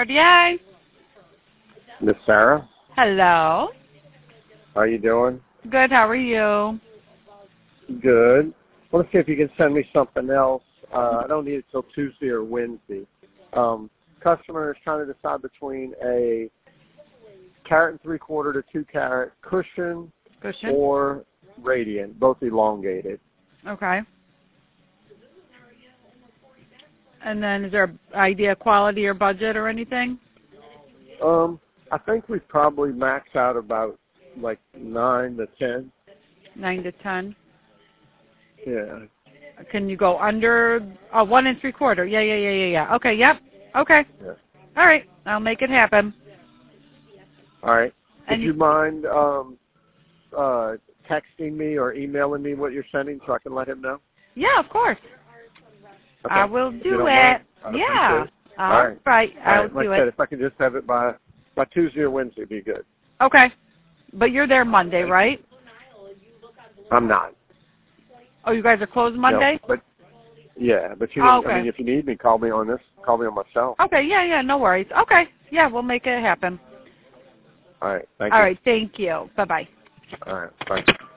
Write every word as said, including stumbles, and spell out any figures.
R D A. Miss Sarah? Hello. How are you doing? Good, how are you? Good. I want to see if you can send me something else. Uh, I don't need it till Tuesday or Wednesday. Um, customer is trying to decide between a carat and three-quarter to two-carat cushion, Cushion? or radiant, both elongated. Okay. And then is there an idea quality or budget or anything? Um, I think we probably max out about like nine to ten. Nine to ten. Yeah. Can you go under uh, one and three quarter? Yeah, yeah, yeah, yeah, yeah. Okay, yep. Okay. Yeah. All right. I'll make it happen. All right. And Would you, you mind um, uh, texting me or emailing me what you're sending so I can let him know? Yeah, of course. Okay. I will If do you don't it. mind, I'd Yeah. appreciate it. All All right. right. All I'll right. Like do I said, it. if I could just have it by by Tuesday or Wednesday, it'd be good. Okay. But you're there Monday, Thank right? you. I'm not. Oh, you guys are closed Monday? No, but yeah, but you. Oh, Can, okay. I mean, if you need me, call me on this. Call me on my cell. Okay. Yeah, yeah. No worries. Okay. Yeah, we'll make it happen. All right. Thank All you. right. Thank you. Bye-bye. All right. Bye.